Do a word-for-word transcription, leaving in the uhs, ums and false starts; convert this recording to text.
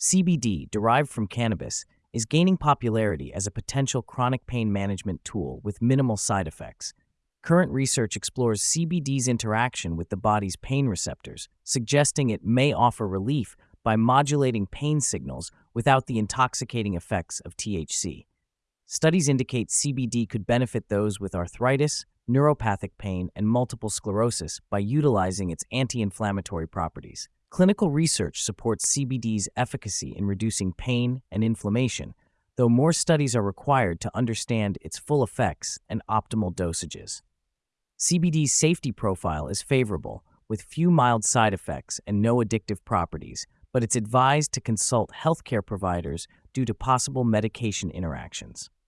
C B D, derived from cannabis, is gaining popularity as a potential chronic pain management tool with minimal side effects. Current research explores C B D's interaction with the body's pain receptors, suggesting it may offer relief by modulating pain signals without the intoxicating effects of T H C. Studies indicate C B D could benefit those with arthritis, neuropathic pain, and multiple sclerosis by utilizing its anti-inflammatory properties. Clinical research supports C B D's efficacy in reducing pain and inflammation, though more studies are required to understand its full effects and optimal dosages. C B D's safety profile is favorable, with few mild side effects and no addictive properties, but it's advised to consult healthcare providers due to possible medication interactions.